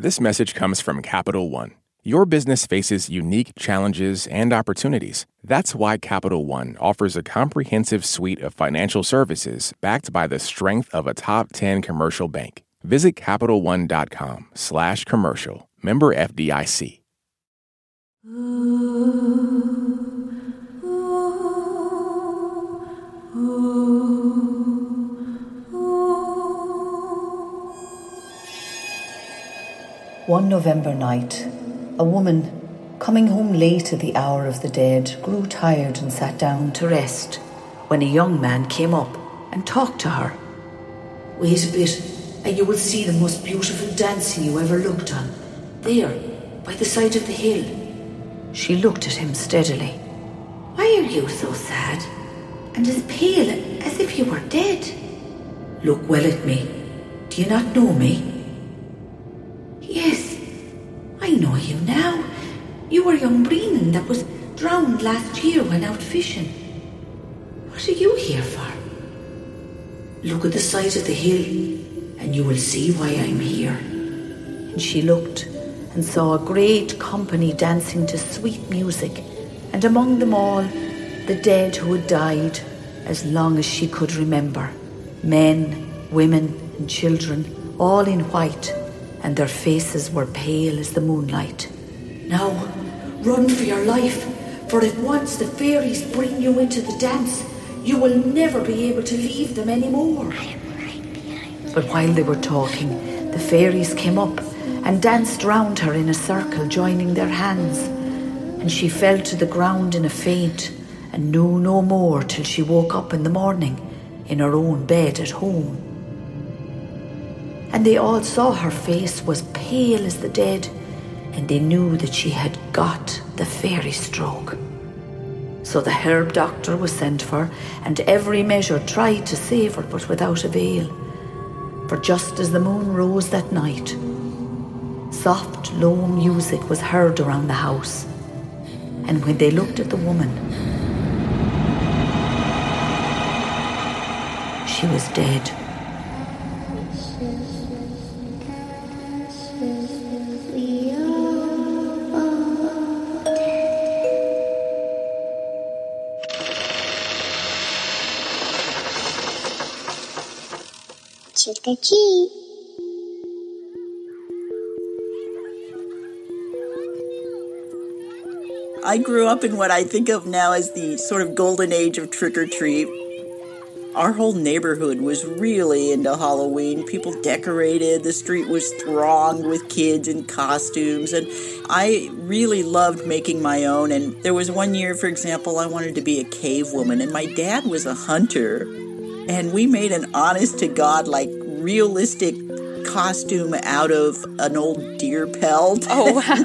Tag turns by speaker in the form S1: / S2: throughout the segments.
S1: This message comes from Capital One. Your business faces unique challenges and opportunities. That's why Capital One offers a comprehensive suite of financial services backed by the strength of a top 10 commercial bank. Visit CapitalOne.com/commercial. Member FDIC.
S2: 1 November night, a woman, coming home late at the hour of the dead, grew tired and sat down to rest when a young man came up and talked to her.
S3: "Wait a bit, and you will see the most beautiful dancing you ever looked on. There, by the side of the hill."
S2: She looked at him steadily.
S3: "Why are you so sad, and as pale as if you were dead?" "Look well at me. Do you not know me?" "Yes, I know you now. You were young Brennan that was drowned last year when out fishing. What are you here for?" "Look at the side of the hill, and you will see why I'm here."
S2: And she looked and saw a great company dancing to sweet music, and among them all, the dead who had died as long as she could remember. Men, women, and children, all in white, and their faces were pale as the moonlight.
S3: "Now, run for your life, for if once the fairies bring you into the dance, you will never be able to leave them anymore."
S2: But while they were talking, the fairies came up and danced round her in a circle, joining their hands, and she fell to the ground in a faint and knew no more till she woke up in the morning in her own bed at home. And they all saw her face was pale as the dead, and they knew that she had got the fairy stroke. So the herb doctor was sent for, and every measure tried to save her, but without avail. For just as the moon rose that night, soft, low music was heard around the house, and when they looked at the woman, she was dead.
S4: Trick or treat.
S5: I grew up in what I think of now as the sort of golden age of trick-or-treat. Our whole neighborhood was really into Halloween. People decorated, the street was thronged with kids in costumes, and I really loved making my own. And there was one year, for example, I wanted to be a cave woman, and my dad was a hunter. And we made an honest-to-God, like, realistic costume out of an old deer pelt.
S6: Oh, wow.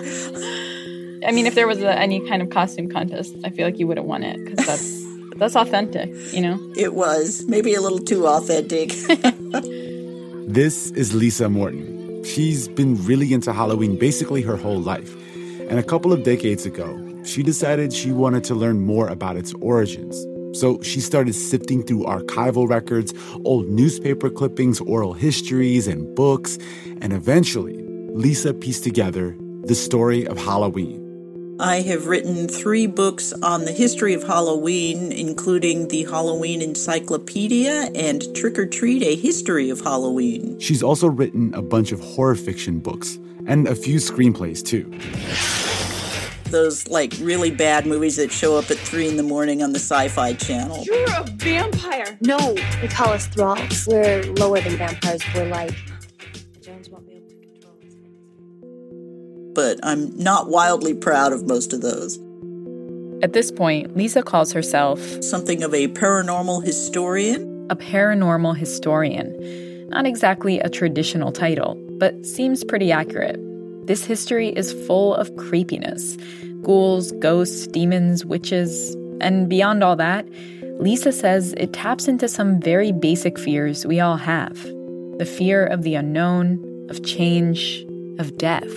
S6: I mean, if there was any kind of costume contest, I feel like you would have won it, because that's authentic, you know?
S5: It was. Maybe a little too authentic.
S7: This is Lisa Morton. She's been really into Halloween basically her whole life. And a couple of decades ago, she decided she wanted to learn more about its origins. So she started sifting through archival records, old newspaper clippings, oral histories, and books. And eventually, Lisa pieced together the story of Halloween.
S5: I have written 3 books on the history of Halloween, including the Halloween Encyclopedia and Trick or Treat, A History of Halloween.
S7: She's also written a bunch of horror fiction books and a few screenplays, too.
S5: Those, like, really bad movies that show up at 3 in the morning on the Sci-Fi Channel.
S8: You're a vampire.
S4: No, they call us thralls. We're lower than vampires. We're like... Jones won't be able to control us.
S5: But I'm not wildly proud of most of those.
S6: At this point, Lisa calls herself
S5: something of a paranormal historian.
S6: A paranormal historian. Not exactly a traditional title, but seems pretty accurate. This history is full of creepiness. Ghouls, ghosts, demons, witches, and beyond all that, Lisa says it taps into some very basic fears we all have. The fear of the unknown, of change, of death.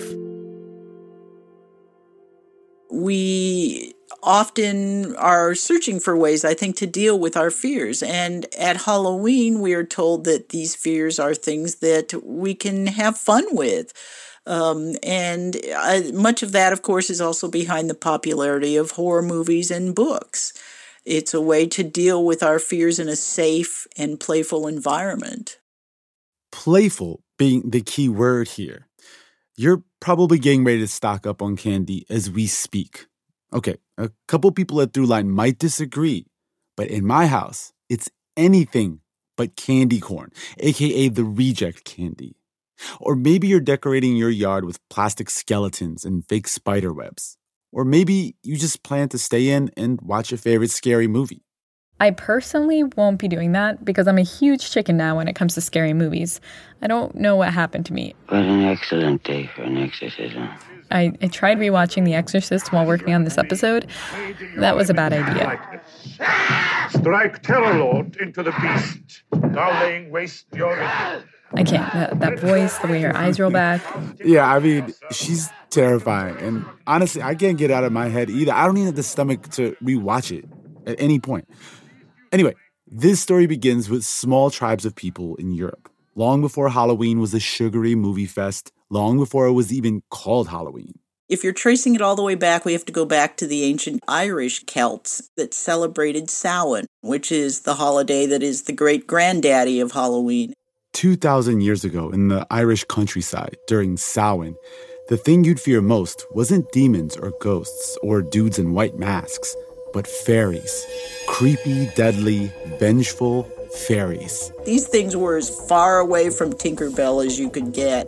S5: We often are searching for ways, I think, to deal with our fears. And at Halloween, we are told that these fears are things that we can have fun with. And much of that, of course, is also behind the popularity of horror movies and books. It's a way to deal with our fears in a safe and playful environment.
S7: Playful being the key word here. You're probably getting ready to stock up on candy as we speak. Okay, a couple people at Throughline might disagree, but in my house, it's anything but candy corn, aka the reject candy. Or maybe you're decorating your yard with plastic skeletons and fake spider webs. Or maybe you just plan to stay in and watch your favorite scary movie.
S6: I personally won't be doing that because I'm a huge chicken now when it comes to scary movies. I don't know what happened to me.
S8: What an excellent day for an exorcism.
S6: I tried rewatching The Exorcist while working on this episode. That was a bad idea.
S9: Strike Terror Lord into the beast. Thou laying waste your...
S6: I can't. That voice, the way her eyes roll back.
S7: Yeah, I mean, she's terrifying. And honestly, I can't get out of my head either. I don't even have the stomach to rewatch it at any point. Anyway, this story begins with small tribes of people in Europe. Long before Halloween was a sugary movie fest, long before it was even called Halloween.
S5: If you're tracing it all the way back, we have to go back to the ancient Irish Celts that celebrated Samhain, which is the holiday that is the great-granddaddy of Halloween.
S7: 2,000 years ago in the Irish countryside during Samhain, the thing you'd fear most wasn't demons or ghosts or dudes in white masks, but fairies. Creepy, deadly, vengeful fairies.
S5: These things were as far away from Tinkerbell as you could get.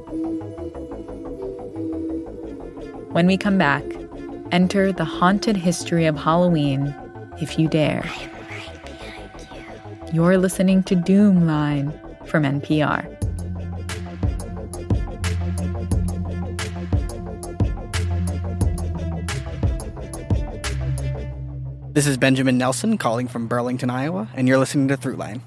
S6: When we come back, enter the haunted history of Halloween, if you dare. You're listening to Doomline from NPR.
S10: This is Benjamin Nelson calling from Burlington, Iowa, and you're listening to Throughline.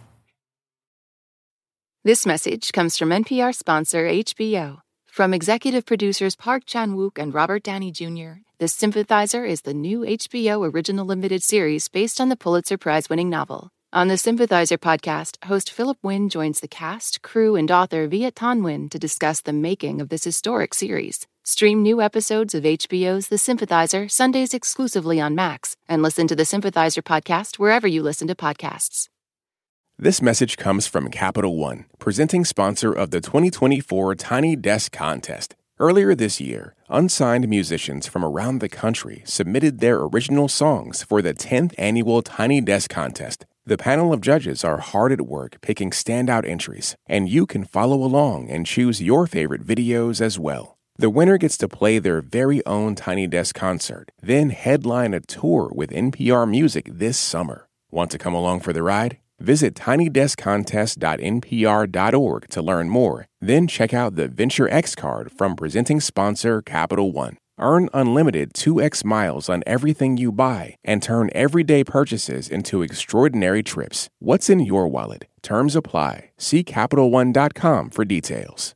S11: This message comes from NPR sponsor HBO. From executive producers Park Chan-wook and Robert Downey Jr., The Sympathizer is the new HBO original limited series based on the Pulitzer Prize-winning novel. On the Sympathizer podcast, host Philip Wynn joins the cast, crew, and author Viet Thanh Nguyen to discuss the making of this historic series. Stream new episodes of HBO's The Sympathizer Sundays exclusively on Max, and listen to the Sympathizer podcast wherever you listen to podcasts.
S1: This message comes from Capital One, presenting sponsor of the 2024 Tiny Desk Contest. Earlier this year, unsigned musicians from around the country submitted their original songs for the 10th annual Tiny Desk Contest. The panel of judges are hard at work picking standout entries, and you can follow along and choose your favorite videos as well. The winner gets to play their very own Tiny Desk concert, then headline a tour with NPR Music this summer. Want to come along for the ride? Visit tinydeskcontest.npr.org to learn more. Then check out the Venture X card from presenting sponsor Capital One. Earn unlimited 2x miles on everything you buy and turn everyday purchases into extraordinary trips. What's in your wallet? Terms apply. See CapitalOne.com for details.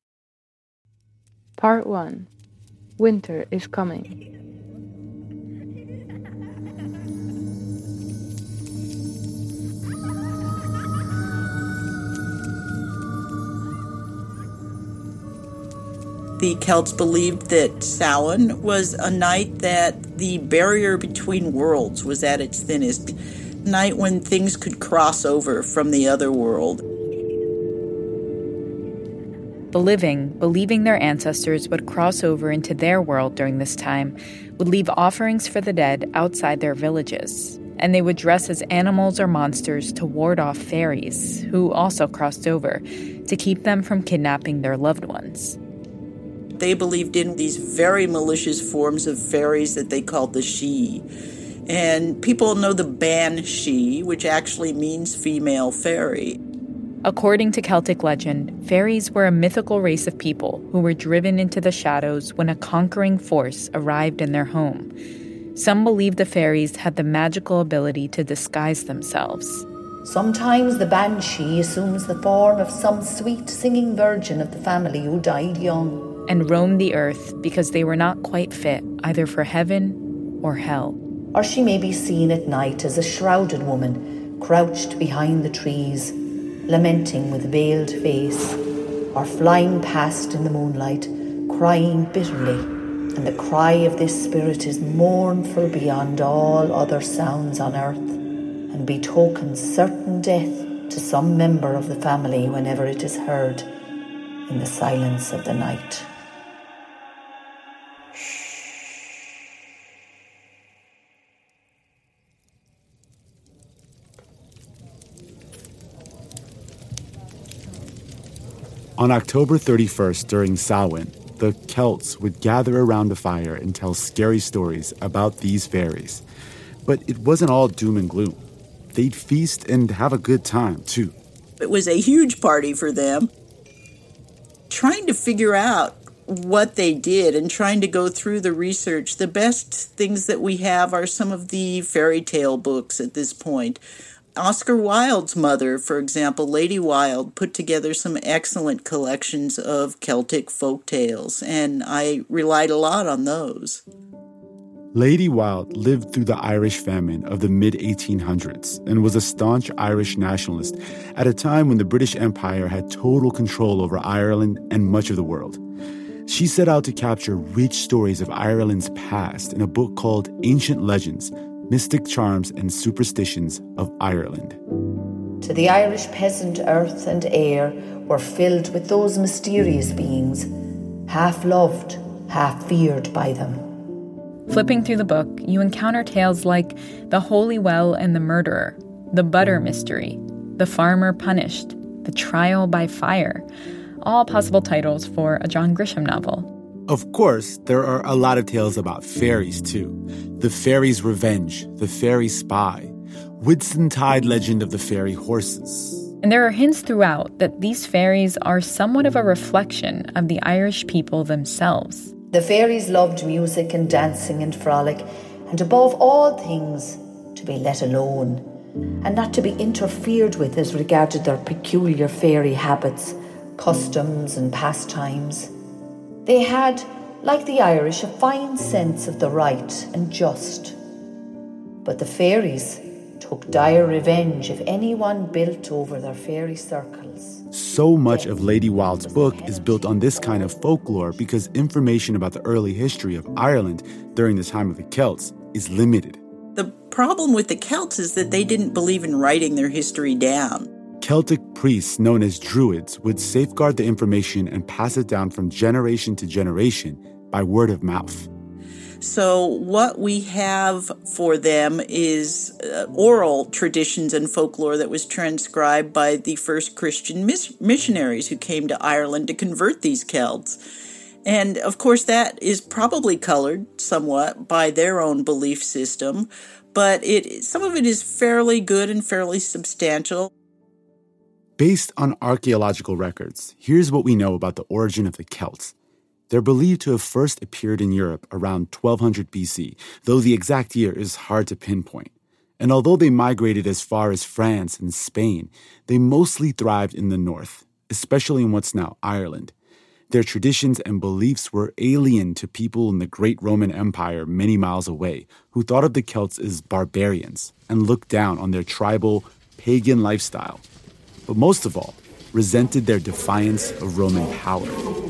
S12: Part 1. Winter is coming.
S5: The Celts believed that Samhain was a night that the barrier between worlds was at its thinnest, night when things could cross over from the other world.
S6: The living, believing their ancestors would cross over into their world during this time, would leave offerings for the dead outside their villages, and they would dress as animals or monsters to ward off fairies, who also crossed over, to keep them from kidnapping their loved ones.
S5: They believed in these very malicious forms of fairies that they called the Sidhe. And people know the banshee, which actually means female fairy.
S6: According to Celtic legend, fairies were a mythical race of people who were driven into the shadows when a conquering force arrived in their home. Some believed the fairies had the magical ability to disguise themselves.
S2: Sometimes the banshee assumes the form of some sweet singing virgin of the family who died young.
S6: And roamed the earth because they were not quite fit either for heaven or hell.
S2: Or she may be seen at night as a shrouded woman, crouched behind the trees, lamenting with veiled face. or flying past in the moonlight, crying bitterly, and the cry of this spirit is mournful beyond all other sounds on earth, and betokens certain death to some member of the family whenever it is heard in the silence of the night.
S7: On October 31st, during Samhain, the Celts would gather around a fire and tell scary stories about these fairies. But it wasn't all doom and gloom. They'd feast and have a good time, too.
S5: It was a huge party for them. Trying to figure out what they did and trying to go through the research, the best things that we have are some of the fairy tale books at this point. Oscar Wilde's mother, for example, Lady Wilde, put together some excellent collections of Celtic folk tales, and I relied a lot on those.
S7: Lady Wilde lived through the Irish famine of the mid-1800s and was a staunch Irish nationalist at a time when the British Empire had total control over Ireland and much of the world. She set out to capture rich stories of Ireland's past in a book called Ancient Legends, Mystic Charms and Superstitions of Ireland.
S2: To the Irish peasant, earth and air were filled with those mysterious beings, half loved, half feared by them.
S6: Flipping through the book, you encounter tales like The Holy Well and the Murderer, The Butter Mystery, The Farmer Punished, The Trial by Fire, all possible titles for a John Grisham novel.
S7: Of course, there are a lot of tales about fairies, too. The Fairy's Revenge, The Fairy Spy, Whitsuntide Legend of the Fairy Horses.
S6: And there are hints throughout that these fairies are somewhat of a reflection of the Irish people themselves.
S2: The fairies loved music and dancing and frolic, and above all things, to be let alone, and not to be interfered with as regarded their peculiar fairy habits, customs and pastimes. They had, like the Irish, a fine sense of the right and just. But the fairies took dire revenge if anyone built over their fairy circles.
S7: So much of Lady Wilde's book is built on this kind of folklore because information about the early history of Ireland during the time of the Celts is limited.
S5: The problem with the Celts is that they didn't believe in writing their history down.
S7: Celtic priests known as Druids would safeguard the information and pass it down from generation to generation by word of mouth.
S5: So what we have for them is oral traditions and folklore that was transcribed by the first Christian missionaries who came to Ireland to convert these Celts. And, of course, that is probably colored somewhat by their own belief system, but some of it is fairly good and fairly substantial.
S7: Based on archaeological records, here's what we know about the origin of the Celts. They're believed to have first appeared in Europe around 1200 BC, though the exact year is hard to pinpoint. And although they migrated as far as France and Spain, they mostly thrived in the north, especially in what's now Ireland. Their traditions and beliefs were alien to people in the great Roman Empire many miles away, who thought of the Celts as barbarians and looked down on their tribal, pagan lifestyle. But most of all, resented their defiance of Roman power.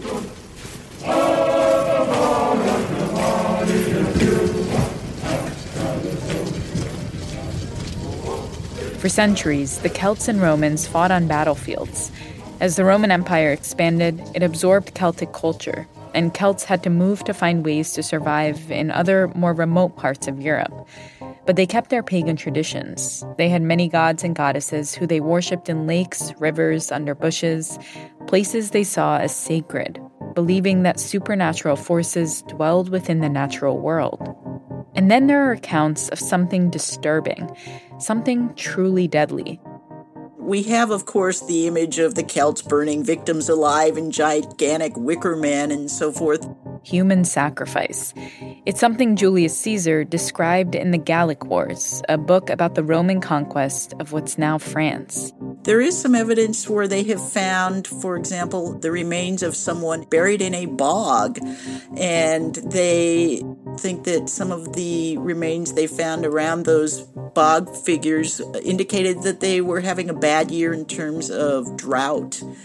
S6: For centuries, the Celts and Romans fought on battlefields. As the Roman Empire expanded, it absorbed Celtic culture, and Celts had to move to find ways to survive in other, more remote parts of Europe. But they kept their pagan traditions. They had many gods and goddesses who they worshipped in lakes, rivers, under bushes, places they saw as sacred, believing that supernatural forces dwelled within the natural world. And then there are accounts of something disturbing, something truly deadly.
S5: We have, of course, the image of the Celts burning victims alive in gigantic wicker men and so forth.
S6: Human sacrifice. It's something Julius Caesar described in the Gallic Wars, a book about the Roman conquest of what's now France.
S5: There is some evidence where they have found, for example, the remains of someone buried in a bog, and they think that some of the remains they found around those bog figures indicated that they were having a bad year in terms of drought.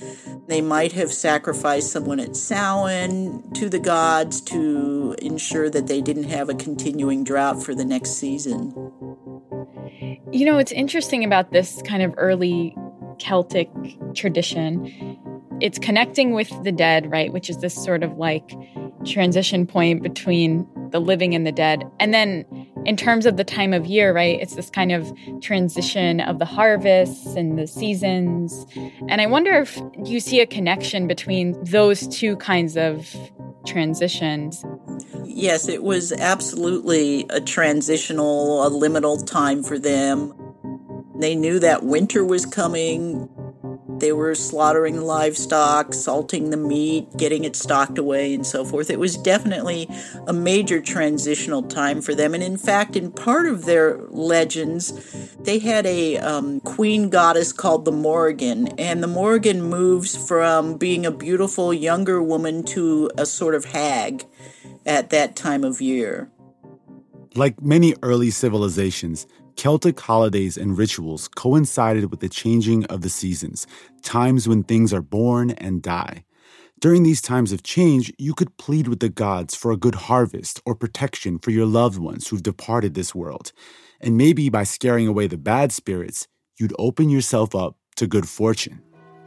S5: They might have sacrificed someone at Samhain to the gods to ensure that they didn't have a continuing drought for the next season.
S6: You know, what's interesting about this kind of early Celtic tradition, it's connecting with the dead, right? Which is this sort of like transition point between the living and the dead. And then in terms of the time of year, right, it's this kind of transition of the harvests and the seasons. And I wonder if you see a connection between those two kinds of transitions.
S5: Yes, it was absolutely a transitional, a liminal time for them. They knew that winter was coming. They were slaughtering the livestock, salting the meat, getting it stocked away, and so forth. It was definitely a major transitional time for them. And in fact, in part of their legends, they had a queen goddess called the Morrigan. And the Morrigan moves from being a beautiful younger woman to a sort of hag at that time of year.
S7: Like many early civilizations, Celtic holidays and rituals coincided with the changing of the seasons, times when things are born and die. During these times of change, you could plead with the gods for a good harvest or protection for your loved ones who've departed this world. And maybe by scaring away the bad spirits, you'd open yourself up to good fortune.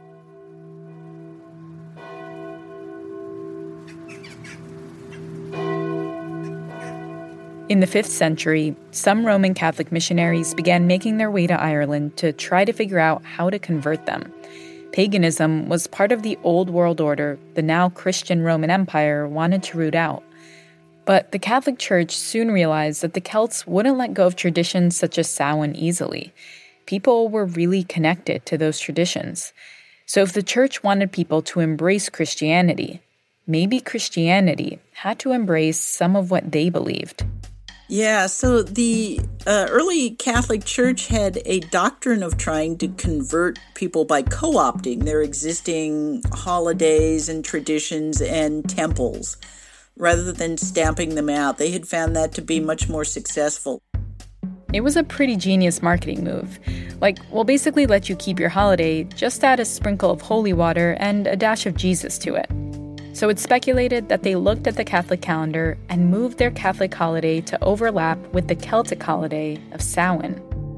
S6: In the 5th century, some Roman Catholic missionaries began making their way to Ireland to try to figure out how to convert them. Paganism was part of the old world order the now Christian Roman Empire wanted to root out. But the Catholic Church soon realized that the Celts wouldn't let go of traditions such as Samhain easily. People were really connected to those traditions. So if the Church wanted people to embrace Christianity, maybe Christianity had to embrace some of what they believed.
S5: Yeah, so the early Catholic Church had a doctrine of trying to convert people by co-opting their existing holidays and traditions and temples, rather than stamping them out. They had found that to be much more successful.
S6: It was a pretty genius marketing move. Like, we'll basically let you keep your holiday, just add a sprinkle of holy water and a dash of Jesus to it. So it's speculated that they looked at the Catholic calendar and moved their Catholic holiday to overlap with the Celtic holiday of Samhain.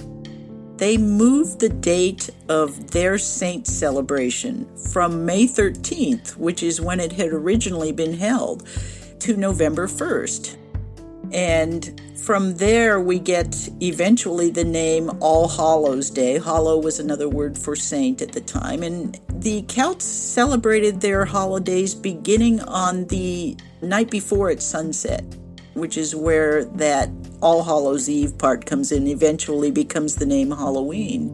S5: They moved the date of their saint celebration from May 13th, which is when it had originally been held, to November 1st. And from there, we get eventually the name All Hallows Day. Hallow was another word for saint at the time. And the Celts celebrated their holidays beginning on the night before at sunset, which is where that All Hallows Eve part comes in, eventually becomes the name Halloween.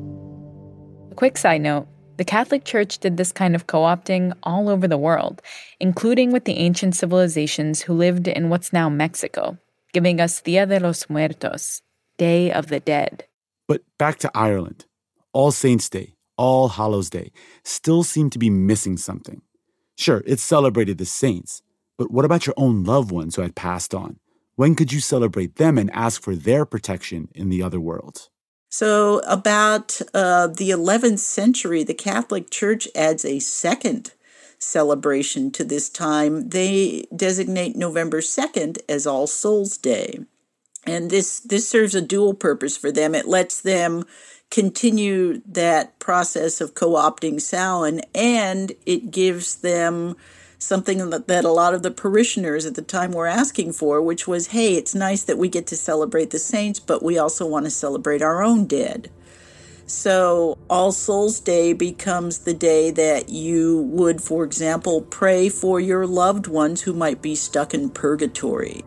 S6: A quick side note, the Catholic Church did this kind of co-opting all over the world, including with the ancient civilizations who lived in what's now Mexico, giving us Dia de los Muertos, Day of the Dead.
S7: But back to Ireland. All Saints' Day, All Hallows Day, still seem to be missing something. Sure, it celebrated the saints, but what about your own loved ones who had passed on? When could you celebrate them and ask for their protection in the other world?
S5: So about the 11th century, the Catholic Church adds a second celebration to this time. They designate November 2nd as All Souls Day. And this serves a dual purpose for them. It lets them continue that process of co-opting Samhain, and it gives them something that a lot of the parishioners at the time were asking for, which was, hey, it's nice that we get to celebrate the saints, but we also want to celebrate our own dead. So All Souls Day becomes the day that you would, for example, pray for your loved ones who might be stuck in purgatory.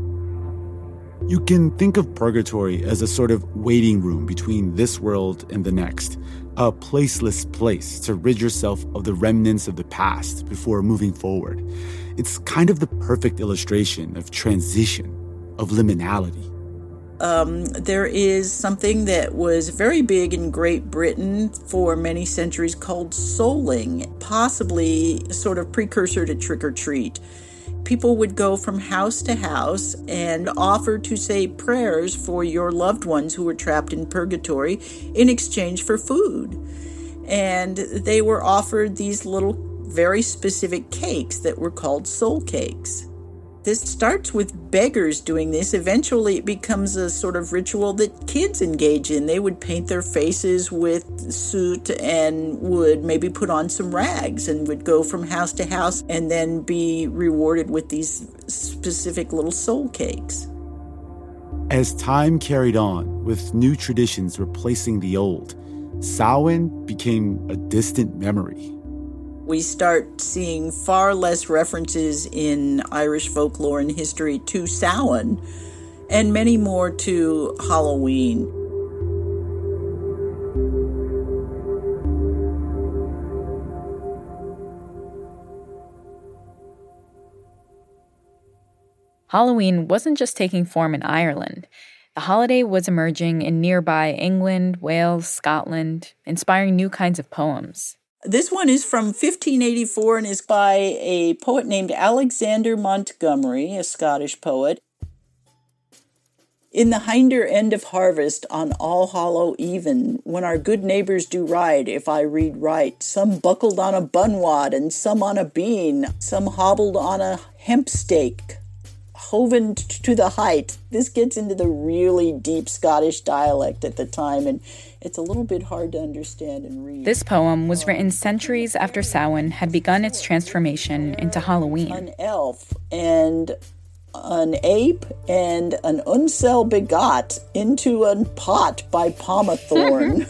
S7: You can think of purgatory as a sort of waiting room between this world and the next, a placeless place to rid yourself of the remnants of the past before moving forward. It's kind of the perfect illustration of transition, of liminality.
S5: There is something that was very big in Great Britain for many centuries called souling, possibly a sort of precursor to trick-or-treat. People would go from house to house and offer to say prayers for your loved ones who were trapped in purgatory in exchange for food. And they were offered these little very specific cakes that were called soul cakes. This starts with beggars doing this. Eventually, it becomes a sort of ritual that kids engage in. They would paint their faces with soot and would maybe put on some rags and would go from house to house and then be rewarded with these specific little soul cakes.
S7: As time carried on, with new traditions replacing the old, Samhain became a distant memory.
S5: We start seeing far less references in Irish folklore and history to Samhain, and many more to Halloween.
S6: Halloween wasn't just taking form in Ireland. The holiday was emerging in nearby England, Wales, Scotland, inspiring new kinds of poems.
S5: This one is from 1584 and is by a poet named Alexander Montgomery, a Scottish poet. In the hinder end of harvest, on All Hallow Even, when our good neighbours do ride, if I read right, some buckled on a bunwad, and some on a bean, some hobbled on a hemp stake, hoven to the height. This gets into the really deep Scottish dialect at the time, and it's a little bit hard to understand and read.
S6: This poem was written centuries after Samhain had begun its transformation into Halloween.
S5: An elf and an ape and an unsel begot into a pot by Pomathorn.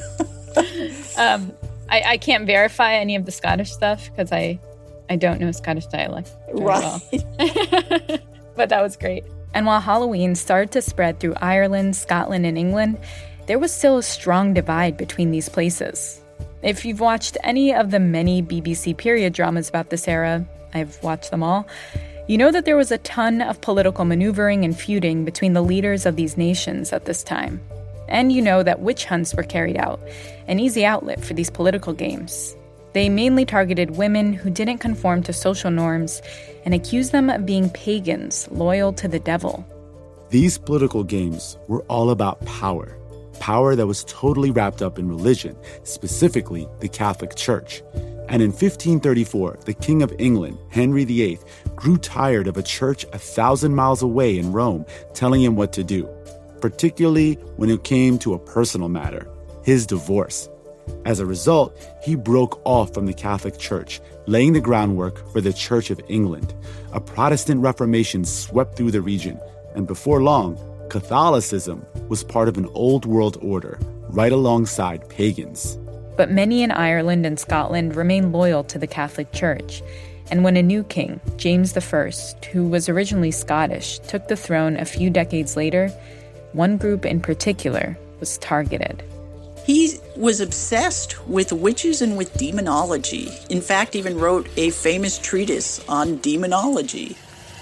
S6: I can't verify any of the Scottish stuff because I don't know Scottish dialect very well. But that was great. And while Halloween started to spread through Ireland, Scotland, and England, there was still a strong divide between these places. If you've watched any of the many BBC period dramas about this era, I've watched them all, you know that there was a ton of political maneuvering and feuding between the leaders of these nations at this time. And you know that witch hunts were carried out, an easy outlet for these political games. They mainly targeted women who didn't conform to social norms and accused them of being pagans loyal to the devil.
S7: These political games were all about power. Power that was totally wrapped up in religion, specifically the Catholic Church. And in 1534, the King of England, Henry VIII, grew tired of a church 1,000 miles away in Rome telling him what to do, particularly when it came to a personal matter, his divorce. As a result, he broke off from the Catholic Church, laying the groundwork for the Church of England. A Protestant Reformation swept through the region, and before long, Catholicism was part of an old world order, right alongside pagans.
S6: But many in Ireland and Scotland remained loyal to the Catholic Church. And when a new king, James I, who was originally Scottish, took the throne a few decades later, one group in particular was targeted.
S5: He was obsessed with witches and with demonology. In fact, even wrote a famous treatise on demonology.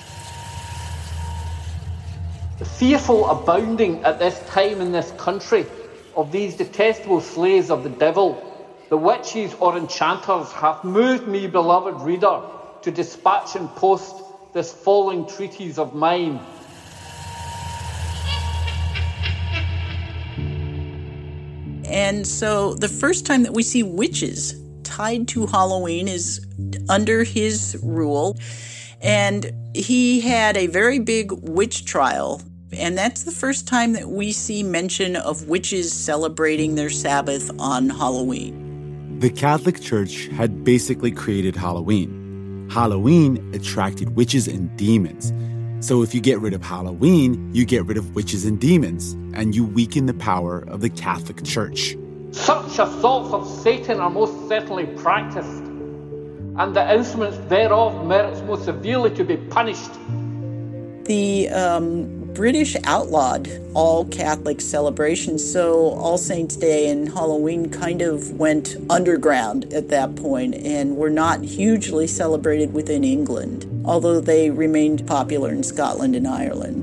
S13: The fearful abounding at this time in this country of these detestable slaves of the devil, the witches or enchanters, hath moved me, beloved reader, to dispatch and post this following treatise of mine.
S5: And so the first time that we see witches tied to Halloween is under his rule. And he had a very big witch trial. And that's the first time that we see mention of witches celebrating their Sabbath on Halloween.
S7: The Catholic Church had basically created Halloween. Halloween attracted witches and demons. So if you get rid of Halloween, you get rid of witches and demons, and you weaken the power of the Catholic Church.
S13: Such assaults of Satan are most certainly practiced, and the instruments thereof merits most severely to be punished.
S5: The British outlawed all Catholic celebrations, so All Saints' Day and Halloween kind of went underground at that point and were not hugely celebrated within England, although they remained popular in Scotland and Ireland.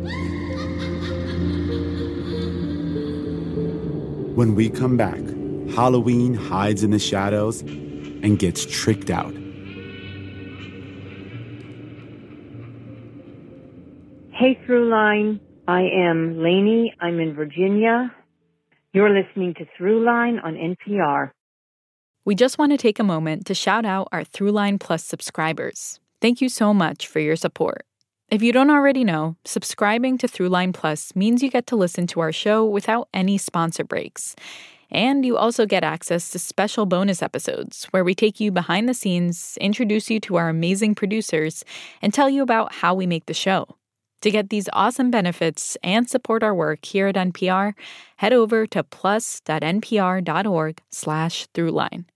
S7: When we come back, Halloween hides in the shadows and gets tricked out.
S14: Hey, Throughline. I am Lainey. I'm in Virginia. You're listening to Throughline on NPR.
S6: We just want to take a moment to shout out our Throughline Plus subscribers. Thank you so much for your support. If you don't already know, subscribing to Throughline Plus means you get to listen to our show without any sponsor breaks. And you also get access to special bonus episodes where we take you behind the scenes, introduce you to our amazing producers, and tell you about how we make the show. To get these awesome benefits and support our work here at NPR, head over to plus.npr.org/throughline.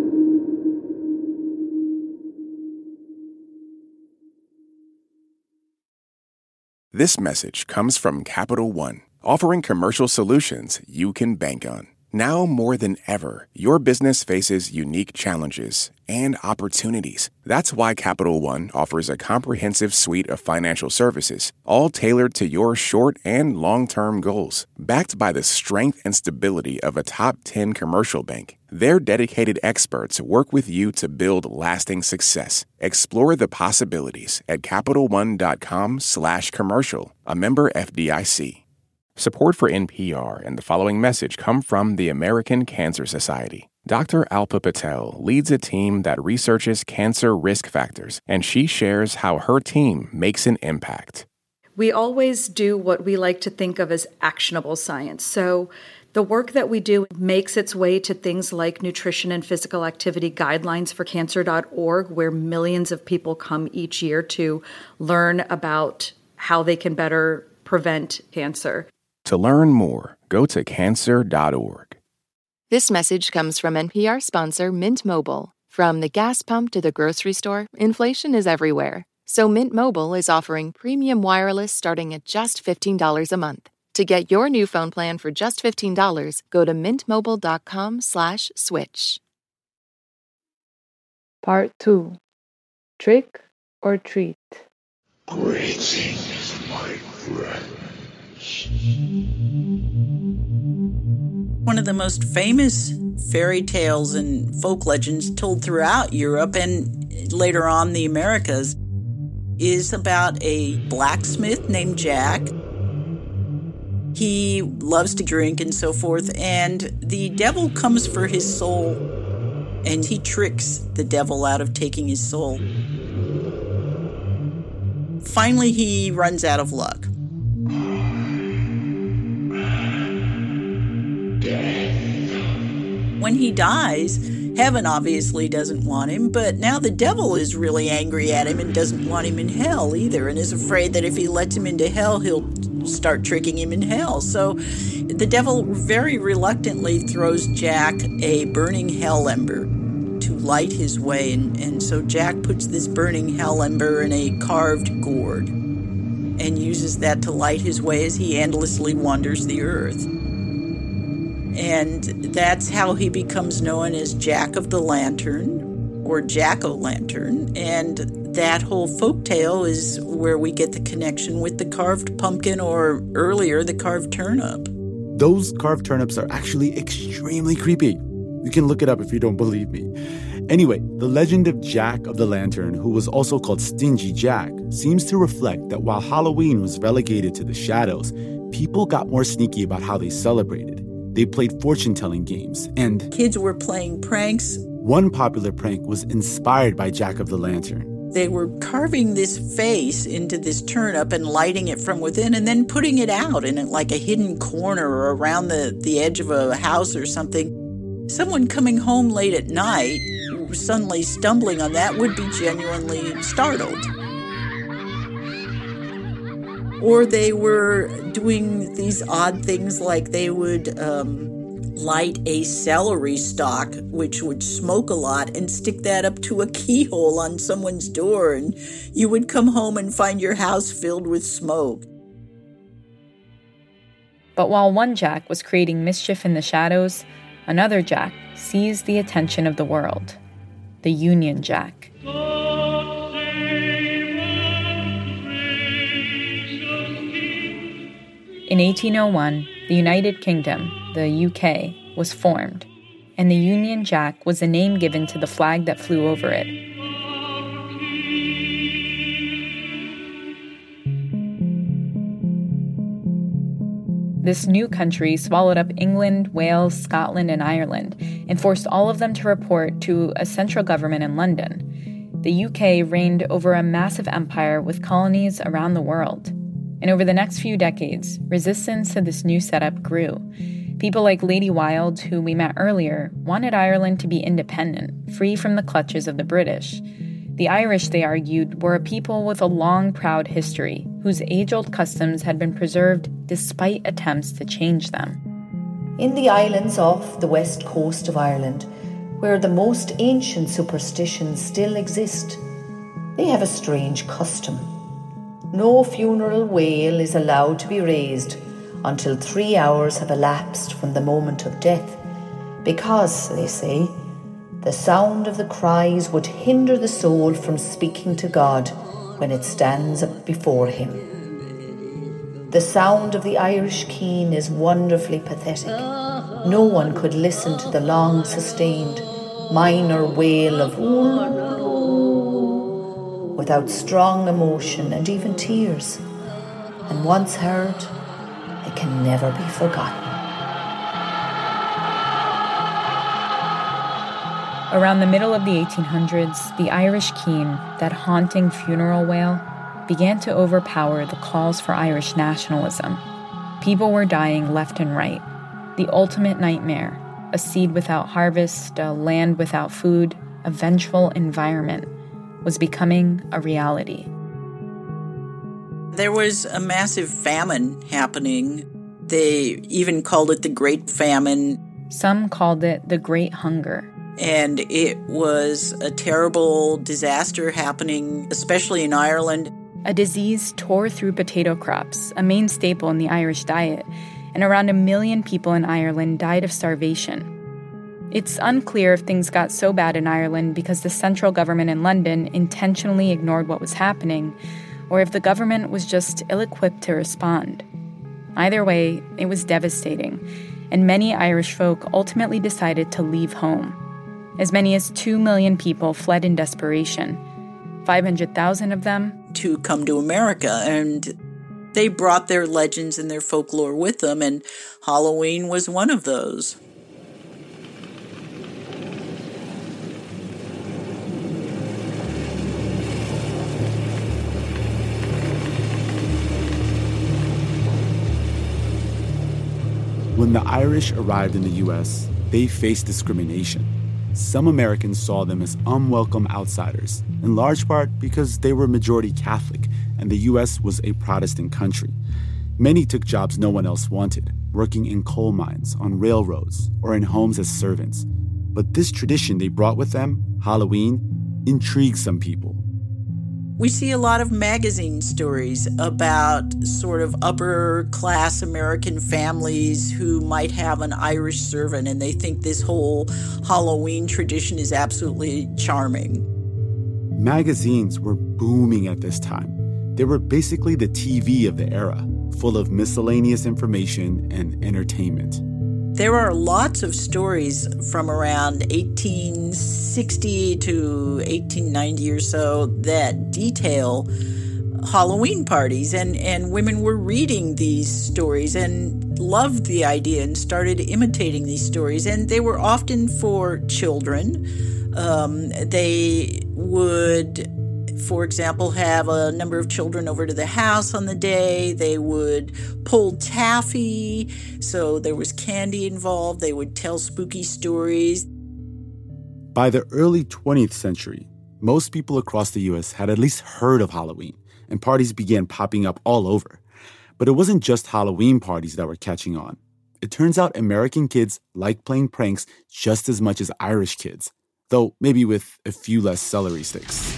S1: This message comes from Capital One, offering commercial solutions you can bank on. Now more than ever, your business faces unique challenges and opportunities. That's why Capital One offers a comprehensive suite of financial services, all tailored to your short and long-term goals. Backed by the strength and stability of a top 10 commercial bank, their dedicated experts work with you to build lasting success. Explore the possibilities at CapitalOne.com/commercial, a member FDIC. Support for NPR and the following message come from the American Cancer Society. Dr. Alpa Patel leads a team that researches cancer risk factors, and she shares how her team makes an impact.
S15: We always do what we like to think of as actionable science. So the work that we do makes its way to things like nutrition and physical activity guidelines for cancer.org, where millions of people come each year to learn about how they can better prevent cancer.
S1: To learn more, go to cancer.org.
S11: This message comes from NPR sponsor Mint Mobile. From the gas pump to the grocery store, inflation is everywhere. So Mint Mobile is offering premium wireless starting at just $15 a month. To get your new phone plan for just $15, go to mintmobile.com/switch.
S12: Part 2. Trick or treat.
S9: Greetings, my friend.
S5: One of the most famous fairy tales and folk legends told throughout Europe and later on the Americas is about a blacksmith named Jack. He loves to drink and so forth, and the devil comes for his soul, and he tricks the devil out of taking his soul. Finally, he runs out of luck. When he dies, heaven obviously doesn't want him, but now the devil is really angry at him and doesn't want him in hell either, and is afraid that if he lets him into hell, he'll start tricking him in hell. So the devil very reluctantly throws Jack a burning hell ember to light his way, and so Jack puts this burning hell ember in a carved gourd and uses that to light his way as he endlessly wanders the earth. And that's how he becomes known as Jack of the Lantern, or Jack-o'-lantern. And that whole folktale is where we get the connection with the carved pumpkin, or earlier, the carved turnip.
S7: Those carved turnips are actually extremely creepy. You can look it up if you don't believe me. Anyway, the legend of Jack of the Lantern, who was also called Stingy Jack, seems to reflect that while Halloween was relegated to the shadows, people got more sneaky about how they celebrated. They played fortune-telling games, and
S5: kids were playing pranks.
S7: One popular prank was inspired by Jack of the Lantern.
S5: They were carving this face into this turnip and lighting it from within and then putting it out in like a hidden corner or around the edge of a house or something. Someone coming home late at night, suddenly stumbling on that, would be genuinely startled. Or they were doing these odd things like they would light a celery stalk, which would smoke a lot, and stick that up to a keyhole on someone's door, and you would come home and find your house filled with smoke.
S6: But while one Jack was creating mischief in the shadows, another Jack seized the attention of the world, the Union Jack. In 1801, the United Kingdom, the UK, was formed, and the Union Jack was the name given to the flag that flew over it. This new country swallowed up England, Wales, Scotland, and Ireland, and forced all of them to report to a central government in London. The UK reigned over a massive empire with colonies around the world. And over the next few decades, resistance to this new setup grew. People like Lady Wilde, who we met earlier, wanted Ireland to be independent, free from the clutches of the British. The Irish, they argued, were a people with a long, proud history, whose age-old customs had been preserved despite attempts to change them.
S2: In the islands off the west coast of Ireland, where the most ancient superstitions still exist, they have a strange custom. No funeral wail is allowed to be raised until 3 hours have elapsed from the moment of death, because, they say, the sound of the cries would hinder the soul from speaking to God when it stands up before Him. The sound of the Irish keen is wonderfully pathetic. No one could listen to the long-sustained minor wail of ooh without strong emotion and even tears. And once heard, it can never be forgotten.
S6: Around the middle of the 1800s, the Irish keen, that haunting funeral wail, began to overpower the calls for Irish nationalism. People were dying left and right. The ultimate nightmare, a seed without harvest, a land without food, a vengeful environment, was becoming a reality.
S5: There was a massive famine happening. They even called it the Great Famine.
S6: Some called it the Great Hunger.
S5: And it was a terrible disaster happening, especially in Ireland.
S6: A disease tore through potato crops, a main staple in the Irish diet, and around 1 million people in Ireland died of starvation. It's unclear if things got so bad in Ireland because the central government in London intentionally ignored what was happening, or if the government was just ill-equipped to respond. Either way, it was devastating, and many Irish folk ultimately decided to leave home. As many as 2 million people fled in desperation, 500,000 of them
S5: to come to America, and they brought their legends and their folklore with them, and Halloween was one of those.
S7: When the Irish arrived in the U.S., they faced discrimination. Some Americans saw them as unwelcome outsiders, in large part because they were majority Catholic and the U.S. was a Protestant country. Many took jobs no one else wanted, working in coal mines, on railroads, or in homes as servants. But this tradition they brought with them, Halloween, intrigued some people.
S5: We see a lot of magazine stories about sort of upper-class American families who might have an Irish servant, and they think this whole Halloween tradition is absolutely charming.
S7: Magazines were booming at this time. They were basically the TV of the era, full of miscellaneous information and entertainment.
S5: There are lots of stories from around 1860 to 1890 or so that detail Halloween parties, and women were reading these stories and loved the idea and started imitating these stories, and they were often for children. They would, for example, have a number of children over to the house on the day. They would pull taffy, so there was candy involved. They would tell spooky stories.
S7: By the early 20th century, most people across the U.S. had at least heard of Halloween, and parties began popping up all over. But it wasn't just Halloween parties that were catching on. It turns out American kids like playing pranks just as much as Irish kids, though maybe with a few less celery sticks.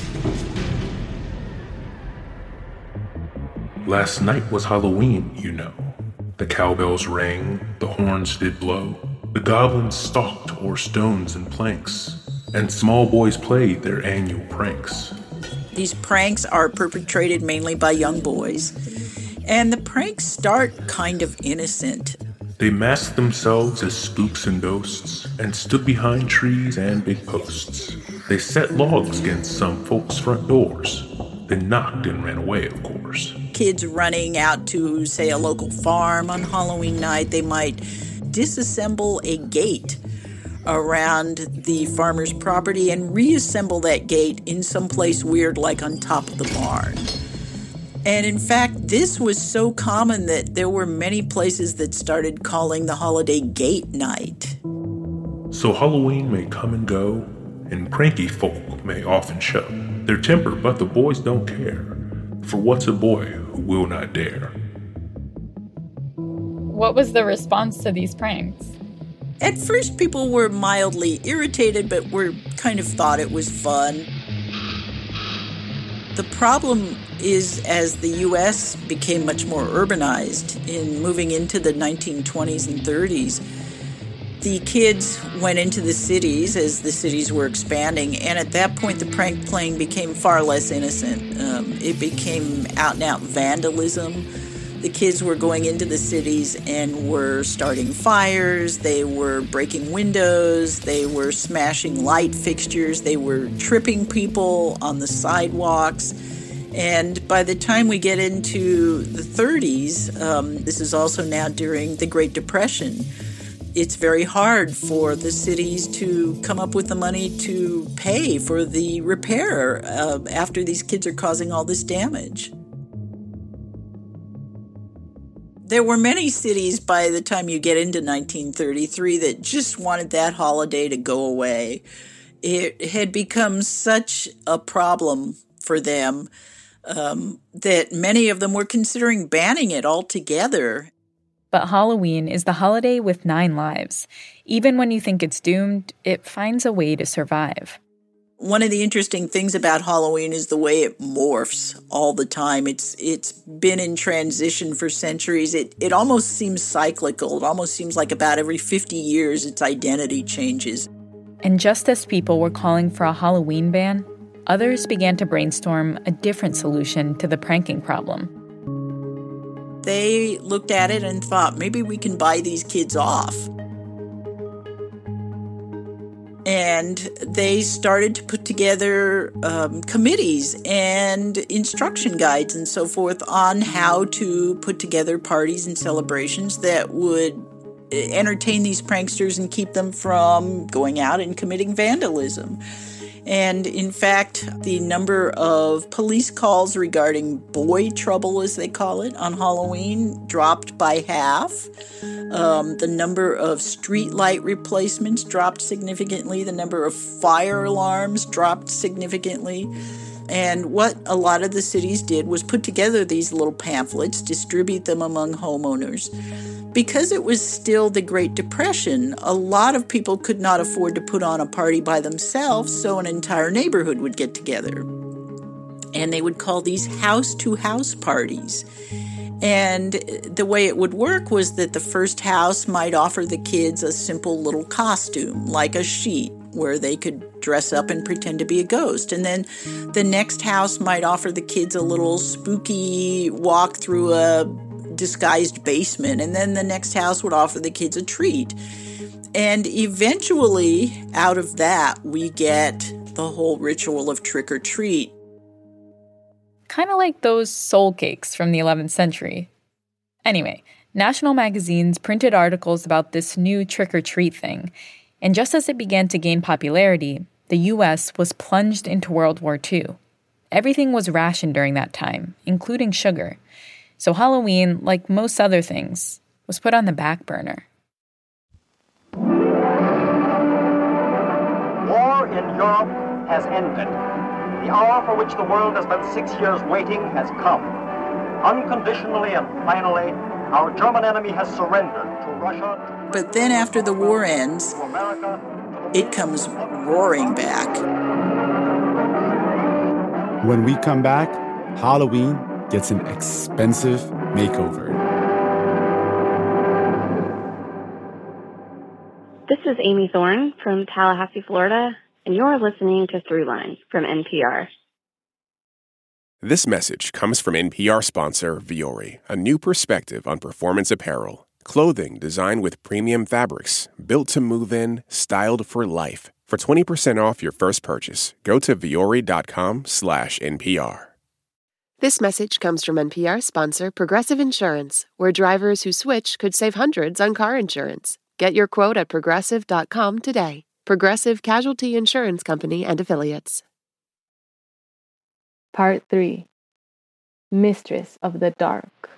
S16: Last night was Halloween, you know. The cowbells rang, the horns did blow. The goblins stalked o'er stones and planks, and small boys played their annual pranks.
S5: These pranks are perpetrated mainly by young boys, and the pranks start kind of innocent.
S16: They masked themselves as spooks and ghosts, and stood behind trees and big posts. They set logs against some folks' front doors. then knocked and ran away, of course.
S5: Kids running out to, say, a local farm on Halloween night, they might disassemble a gate around the farmer's property and reassemble that gate in some place weird like on top of the barn. And in fact, this was so common that there were many places that started calling the holiday Gate Night.
S16: So Halloween may come and go, and cranky folk may often show their temper, but the boys don't care. For what's a boy who will not dare?
S6: What was the response to these pranks?
S5: At first, people were mildly irritated, but were kind of thought it was fun. The problem is, as the U.S. became much more urbanized in moving into the 1920s and 30s, the kids went into the cities as the cities were expanding, and at that point the prank playing became far less innocent. It became out-and-out vandalism. The kids were going into the cities and were starting fires, they were breaking windows, they were smashing light fixtures, they were tripping people on the sidewalks. And by the time we get into the 30s, this is also now during the Great Depression, it's very hard for the cities to come up with the money to pay for the repair after these kids are causing all this damage. There were many cities by the time you get into 1933 that just wanted that holiday to go away. It had become such a problem for them that many of them were considering banning it altogether.
S6: But Halloween is the holiday with 9 lives. Even when you think it's doomed, it finds a way to survive.
S5: One of the interesting things about Halloween is the way it morphs all the time. It's been in transition for centuries. It almost seems cyclical. It almost seems like about every 50 years its identity changes.
S6: And just as people were calling for a Halloween ban, others began to brainstorm a different solution to the pranking problem.
S5: They looked at it and thought, maybe we can buy these kids off. And they started to put together committees and instruction guides and so forth on how to put together parties and celebrations that would entertain these pranksters and keep them from going out and committing vandalism. And in fact, the number of police calls regarding boy trouble, as they call it, on Halloween dropped by half. The number of street light replacements dropped significantly. The number of fire alarms dropped significantly. And what a lot of the cities did was put together these little pamphlets, distribute them among homeowners. Because it was still the Great Depression, a lot of people could not afford to put on a party by themselves, so an entire neighborhood would get together. And they would call these house-to-house parties. And the way it would work was that the first house might offer the kids a simple little costume, like a sheet, where they could dress up and pretend to be a ghost. And then the next house might offer the kids a little spooky walk through a disguised basement, and then the next house would offer the kids a treat. And eventually, out of that, we get the whole ritual of trick or treat.
S6: Kind of like those soul cakes from the 11th century. Anyway, national magazines printed articles about this new trick or treat thing, and just as it began to gain popularity, the U.S. was plunged into World War II. Everything was rationed during that time, including sugar. So Halloween, like most other things, was put on the back burner.
S17: War in Europe has ended. The hour for which the world has been 6 years waiting has come. Unconditionally and finally, our German enemy has surrendered to Russia.
S5: But then after the war ends, it comes roaring back.
S7: When we come back, Halloween gets an expensive makeover.
S14: This is Amy Thorne from Tallahassee, Florida, and you're listening to Throughline from NPR.
S1: This message comes from NPR sponsor Vuori, a new perspective on performance apparel. Clothing designed with premium fabrics, built to move in, styled for life. For 20% off your first purchase, go to vuori.com/NPR.
S18: This message comes from NPR sponsor Progressive Insurance, where drivers who switch could save hundreds on car insurance. Get your quote at progressive.com today. Progressive Casualty Insurance Company and Affiliates.
S12: Part 3. Mistress of the Dark.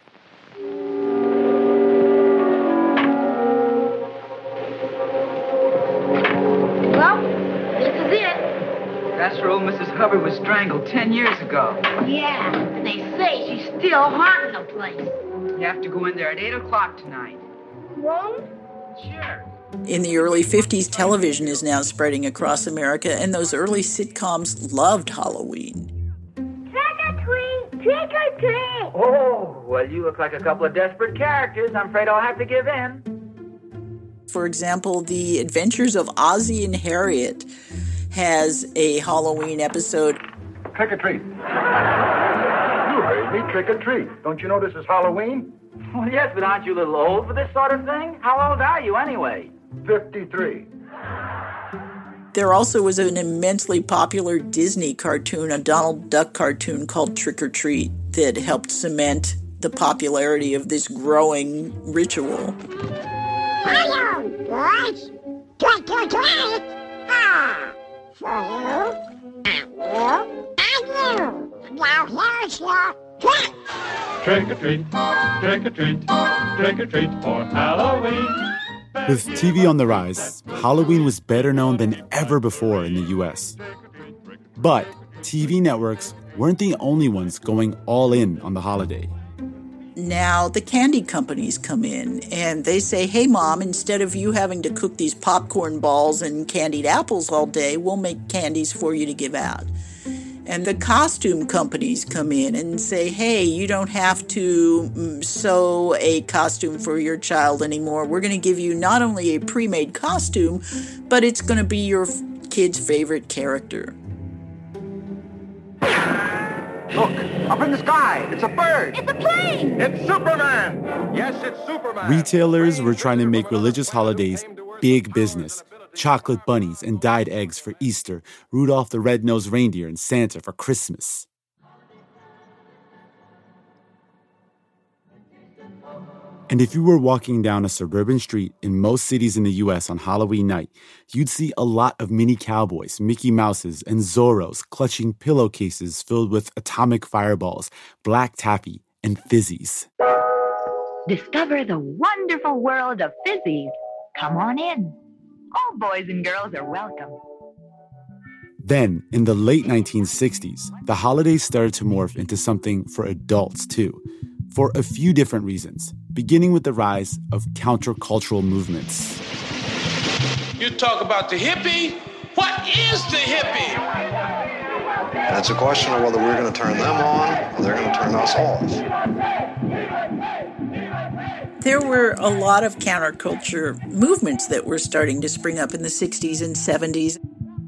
S19: Well, this is it.
S20: That's where old Mrs. Hubbard was strangled 10 years ago.
S19: Yeah, and they say she's still haunting the place.
S20: You have to go in there at 8 o'clock tonight.
S19: Won't?
S20: Sure.
S5: In the early 50s, television is now spreading across America, and those early sitcoms loved Halloween.
S19: Trick-or-treat! Trick-or-treat!
S20: Oh, well, you look like a couple of desperate characters. I'm afraid I'll have to give in.
S5: For example, The Adventures of Ozzie and Harriet has a Halloween episode.
S9: Trick or treat. You heard me, trick or treat. Don't you know this is Halloween?
S20: Well, yes, but aren't you a little old for this sort of thing? How old are you anyway?
S9: 53.
S5: There also was an immensely popular Disney cartoon, a Donald Duck cartoon called Trick or Treat, that helped cement the popularity of this growing ritual.
S19: Hello, boys. Trick or treat. Ah, for you, and you, and you. Now here's your trick.
S21: Trick or treat, trick or treat, trick or treat for Halloween.
S7: With TV on the rise, Halloween was better known than ever before in the U.S. But TV networks weren't the only ones going all in on the holiday.
S5: Now the candy companies come in and they say, hey, Mom, instead of you having to cook these popcorn balls and candied apples all day, we'll make candies for you to give out. And the costume companies come in and say, hey, you don't have to sew a costume for your child anymore. We're going to give you not only a pre-made costume, but it's going to be your kid's favorite character.
S17: Look, up in the sky. It's a bird.
S19: It's a plane.
S17: It's Superman. Yes, it's Superman.
S7: Retailers were trying to make religious holidays big business. Chocolate bunnies and dyed eggs for Easter, Rudolph the Red-Nosed Reindeer and Santa for Christmas. And if you were walking down a suburban street in most cities in the U.S. on Halloween night, you'd see a lot of mini cowboys, Mickey Mouses, and Zorros clutching pillowcases filled with atomic fireballs, black taffy, and fizzies.
S22: Discover the wonderful world of fizzies. Come on in. All boys and girls are welcome.
S7: Then, in the late 1960s, the holidays started to morph into something for adults, too, for a few different reasons, beginning with the rise of countercultural movements.
S23: You talk about the hippie? What is the hippie?
S24: And it's a question of whether we're going to turn them on or they're going to turn us off.
S5: There were a lot of counterculture movements that were starting to spring up in the 60s and 70s.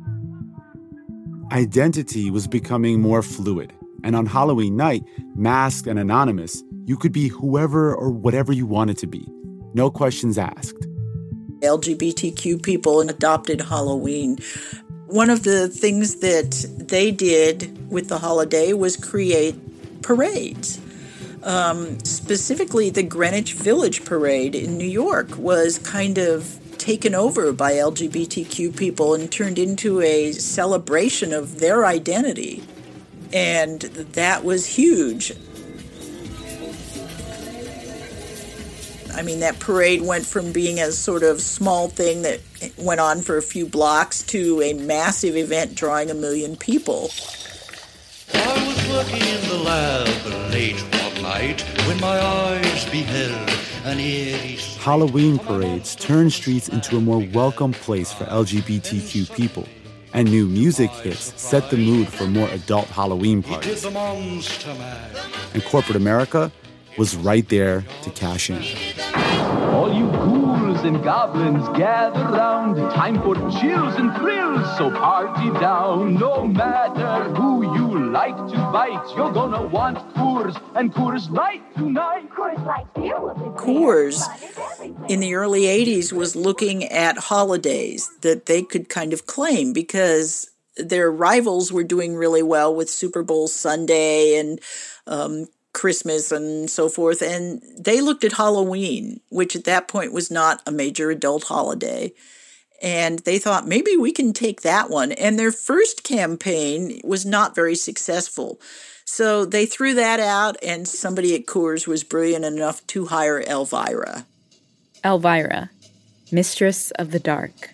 S7: Identity was becoming more fluid, and on Halloween night, masked and anonymous, you could be whoever or whatever you wanted to be. No questions asked.
S5: LGBTQ people adopted Halloween. One of the things that they did with the holiday was create parades. Specifically, the Greenwich Village Parade in New York was kind of taken over by LGBTQ people and turned into a celebration of their identity. And that was huge. I mean, that parade went from being a sort of small thing that went on for a few blocks to a massive event drawing 1 million people.
S25: I was working in the lab late one night when my eyes beheld an eerie...
S7: Halloween parades turned streets into a more welcome place for LGBTQ people, and new music hits set the mood for more adult Halloween parties. And corporate America was right there to cash in.
S26: All you ghouls and goblins gather round, time for chills and thrills, so party down. No matter who you like to bite, you're gonna want Coors and Coors Light tonight. Coors Light beer will be
S5: Coors in the early 80s was looking at holidays that they could kind of claim because their rivals were doing really well with Super Bowl Sunday and Christmas and so forth. And they looked at Halloween, which at that point was not a major adult holiday. And they thought, maybe we can take that one. And their first campaign was not very successful. So they threw that out, and somebody at Coors was brilliant enough to hire Elvira.
S6: Elvira, Mistress of the Dark.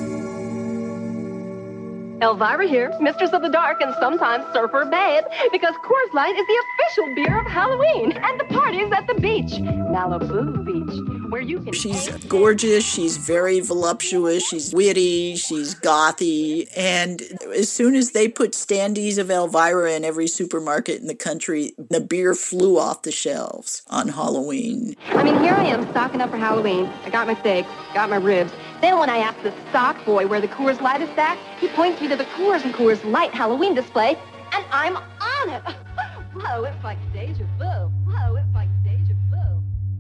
S3: Elvira here, Mistress of the Dark and sometimes Surfer Babe, because Coors Light is the official beer of Halloween, and the party's at the beach, Malibu Beach, where you can...
S5: She's gorgeous, she's very voluptuous, she's witty, she's gothy, and as soon as they put standees of Elvira in every supermarket in the country, the beer flew off the shelves on Halloween.
S3: I mean, here I am stocking up for Halloween. I got my steaks, got my ribs. Then when I ask the stock boy where the Coors Light is stacked, he points me to the Coors and Coors Light Halloween display, and I'm on it. Whoa, it's like deja vu. Whoa, it's like deja vu.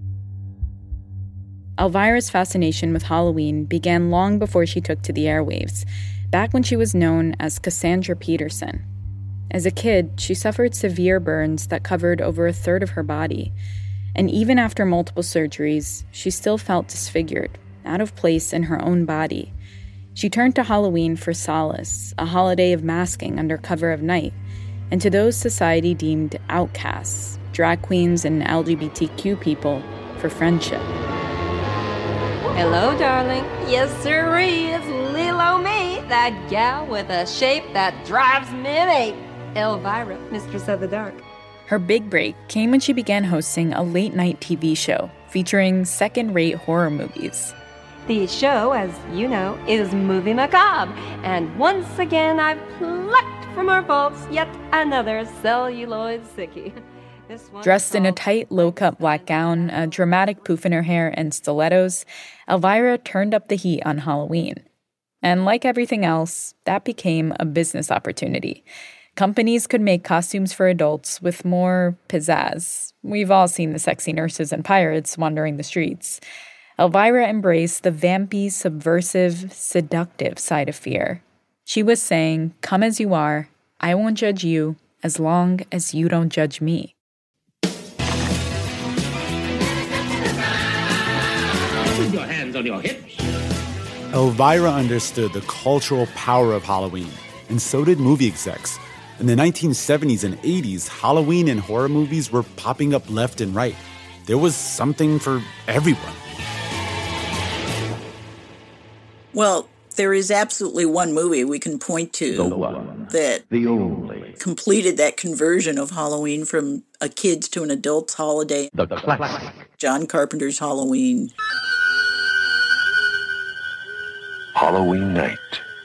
S6: Elvira's fascination with Halloween began long before she took to the airwaves, back when she was known as Cassandra Peterson. As a kid, she suffered severe burns that covered over a third of her body, and even after multiple surgeries, she still felt disfigured, out of place in her own body. She turned to Halloween for solace, a holiday of masking under cover of night, and to those society deemed outcasts, drag queens and LGBTQ people, for friendship.
S4: Hello, darling. Yes, sirree, it's Lilo me, that gal with a shape that drives me ape. Elvira, Mistress of the Dark.
S6: Her big break came when she began hosting a late-night TV show featuring second-rate horror movies.
S4: The show, as you know, is Movie Macabre, and once again I've plucked from her vaults yet another celluloid sickie.
S6: Dressed in a tight, low-cut black gown, a dramatic poof in her hair, and stilettos, Elvira turned up the heat on Halloween. And like everything else, that became a business opportunity. Companies could make costumes for adults with more pizzazz. We've all seen the sexy nurses and pirates wandering the streets. Elvira embraced the vampy, subversive, seductive side of fear. She was saying, "Come as you are, I won't judge you as long as you don't judge me."
S21: Put your hands on your hips.
S7: Elvira understood the cultural power of Halloween, and so did movie execs. In the 1970s and 80s, Halloween and horror movies were popping up left and right. There was something for everyone.
S5: Well, there is absolutely one movie we can point to the only completed that conversion of Halloween from a kid's to an adult's holiday.
S21: The classic.
S5: John Carpenter's Halloween.
S8: Halloween night.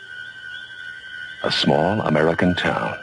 S8: A small American town.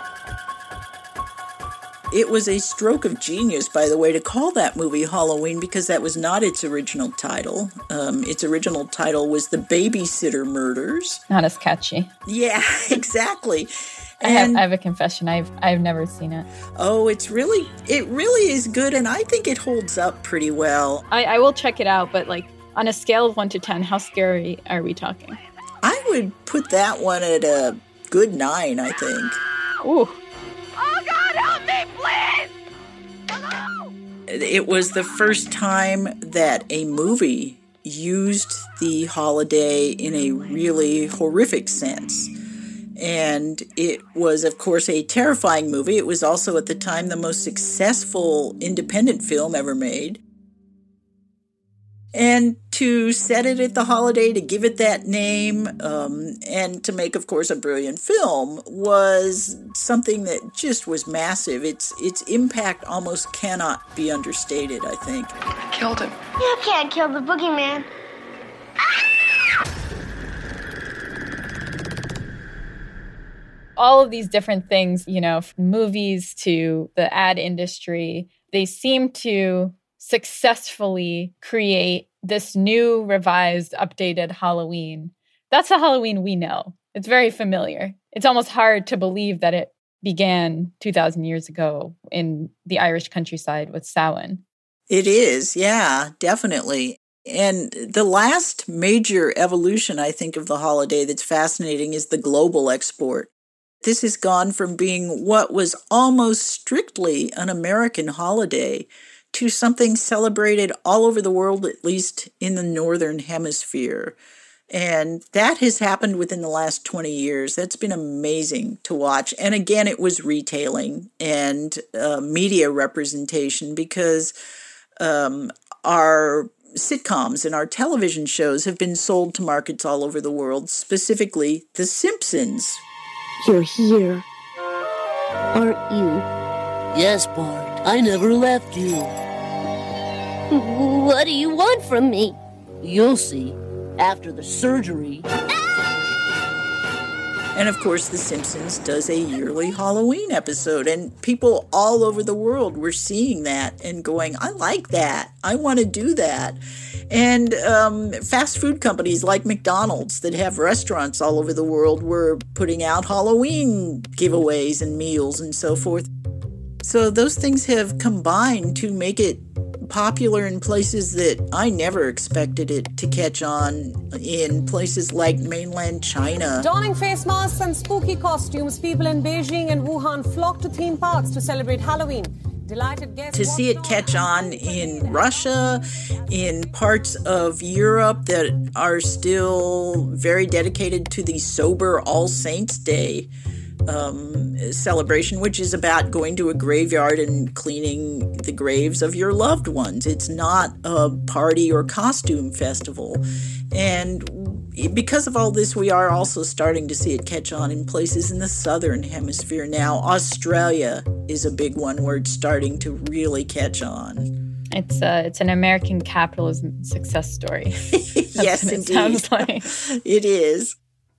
S5: It was a stroke of genius, by the way, to call that movie Halloween, because that was not its original title. Its original title was The Babysitter Murders.
S6: Not as catchy.
S5: Yeah, exactly.
S6: I have a confession. I've never seen it.
S5: Oh, it really is good, and I think it holds up pretty well.
S6: I will check it out, but like on a scale of 1 to 10, how scary are we talking?
S5: I would put that one at a good 9, I think.
S6: Ooh.
S4: Oh, God, help me, please! Hello!
S5: It was the first time that a movie used the holiday in a really horrific sense. And it was, of course, a terrifying movie. It was also, at the time, the most successful independent film ever made. And to set it at the holiday, to give it that name, and to make, of course, a brilliant film was something that just was massive. Its impact almost cannot be understated, I think.
S10: I killed him.
S19: You can't kill the boogeyman.
S6: All of these different things, from movies to the ad industry, they seem to successfully create this new, revised, updated Halloween. That's the Halloween we know. It's very familiar. It's almost hard to believe that it began 2,000 years ago in the Irish countryside with Samhain.
S5: It is, yeah, definitely. And the last major evolution, I think, of the holiday that's fascinating is the global export. This has gone from being what was almost strictly an American holiday to something celebrated all over the world, at least in the Northern Hemisphere. And that has happened within the last 20 years. That's been amazing to watch. And again, it was retailing and media representation, because our sitcoms and our television shows have been sold to markets all over the world, specifically The Simpsons.
S2: You're here, aren't you? Yes, Bart. I never left you. What do you want from me? You'll see after the surgery.
S5: And of course, The Simpsons does a yearly Halloween episode, and people all over the world were seeing that and going, I like that. I want to do that. And fast food companies like McDonald's that have restaurants all over the world were putting out Halloween giveaways and meals and so forth. So those things have combined to make it popular in places that I never expected it to catch on, in places like mainland China.
S10: Donning face masks and spooky costumes, people in Beijing and Wuhan flock to theme parks to celebrate Halloween. Delighted guests
S5: to see it catch on in Russia, in parts of Europe that are still very dedicated to the sober All Saints' Day celebration, which is about going to a graveyard and cleaning the graves of your loved ones. It's not a party or costume festival. And because of all this, we are also starting to see it catch on in places in the Southern Hemisphere now. Australia is a big one where it's starting to really catch on.
S6: It's an American capitalism success story.
S5: Yes,
S6: what
S5: indeed.
S6: It sounds like.
S5: It is.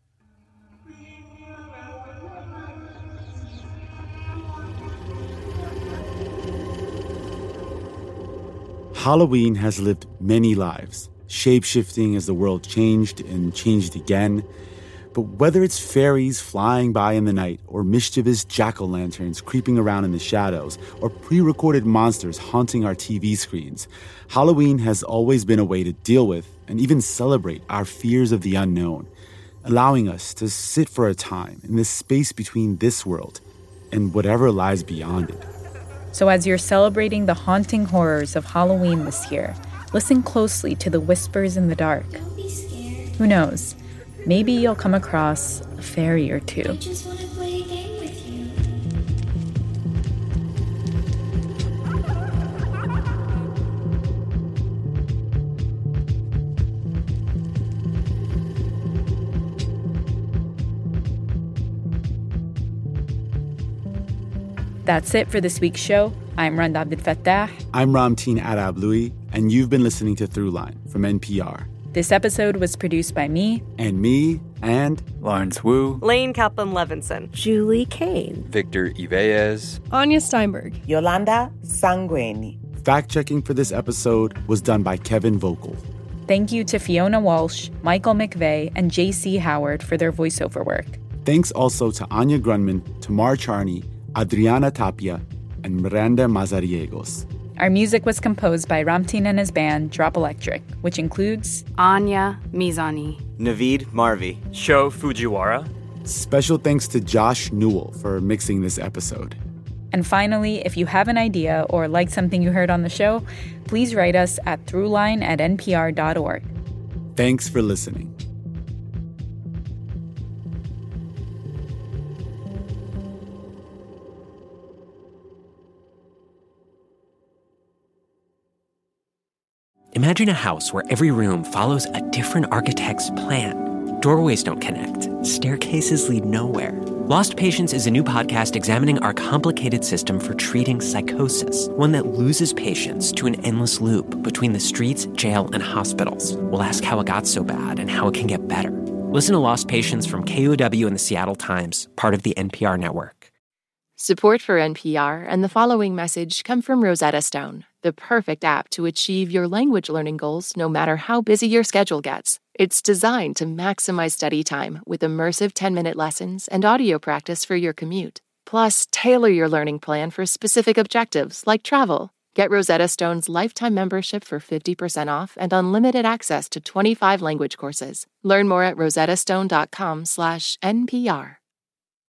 S7: Halloween has lived many lives, shape-shifting as the world changed and changed again. But whether it's fairies flying by in the night, or mischievous jack-o'-lanterns creeping around in the shadows, or pre-recorded monsters haunting our TV screens, Halloween has always been a way to deal with and even celebrate our fears of the unknown, allowing us to sit for a time in the space between this world and whatever lies beyond it.
S6: So as you're celebrating the haunting horrors of Halloween this year, listen closely to the whispers in the dark. Who knows? Maybe you'll come across a fairy or two.
S11: I just want to play a game with you.
S6: That's it for this week's show. I'm Randa Abdel Fattah.
S7: I'm Ramteen Arablouei, and you've been listening to Throughline from NPR.
S6: This episode was produced by me.
S7: And me, and
S13: Lawrence Wu.
S15: Lane Kaplan-Levinson.
S16: Julie Kane.
S13: Victor Iveez.
S27: Anya Steinberg.
S28: Yolanda Sanguini.
S7: Fact-checking for this episode was done by Kevin Vogel.
S6: Thank you to Fiona Walsh, Michael McVeigh, and J.C. Howard for their voiceover work.
S7: Thanks also to Anya Grunman, Tamar Charney, Adriana Tapia, and Miranda Mazariegos.
S6: Our music was composed by Ramteen and his band, Drop Electric, which includes
S15: Anya Mizani,
S29: Naveed Marvi,
S30: Sho Fujiwara.
S7: Special thanks to Josh Newell for mixing this episode.
S6: And finally, if you have an idea or like something you heard on the show, please write us at throughline@npr.org.
S7: Thanks for listening.
S31: Imagine a house where every room follows a different architect's plan. Doorways don't connect. Staircases lead nowhere. Lost Patients is a new podcast examining our complicated system for treating psychosis, one that loses patients to an endless loop between the streets, jail, and hospitals. We'll ask how it got so bad and how it can get better. Listen to Lost Patients from KUOW and the Seattle Times, part of the NPR network.
S18: Support for NPR and the following message come from Rosetta Stone, the perfect app to achieve your language learning goals no matter how busy your schedule gets. It's designed to maximize study time with immersive 10-minute lessons and audio practice for your commute. Plus, tailor your learning plan for specific objectives like travel. Get Rosetta Stone's lifetime membership for 50% off and unlimited access to 25 language courses. Learn more at rosettastone.com/NPR.